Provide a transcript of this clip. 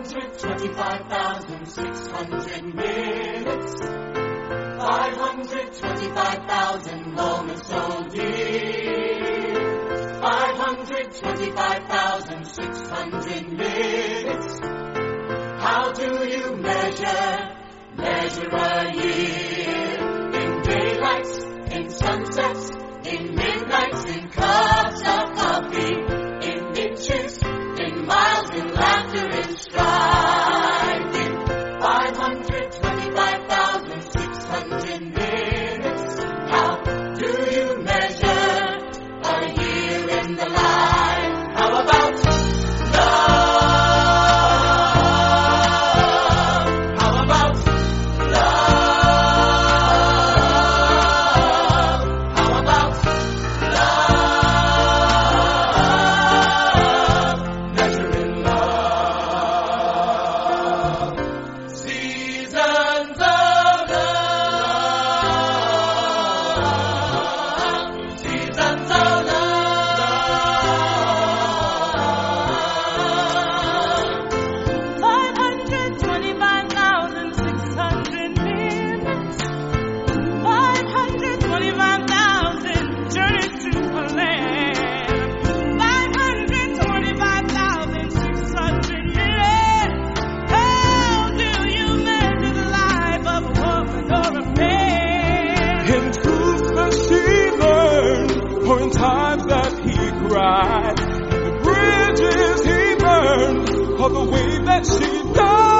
525,600 minutes, 525,000 moments so dear, 525,600 minutes. How do you measure a year? In daylights, in sunsets, in midnights, in cups of coffee, in inches, in miles, in laughter, in strife, in 525,600 minutes. How do you measure a year in the life? How about love? How about love? How about love? Measuring love. Seasons of love. Seasons of love. 525,600 minutes, 525,000 journeys to a land, 525,600 minutes. How do you measure the life of a woman or a man? In truth that she learned, for in times that he cried, the bridges he burned, or the way that she died.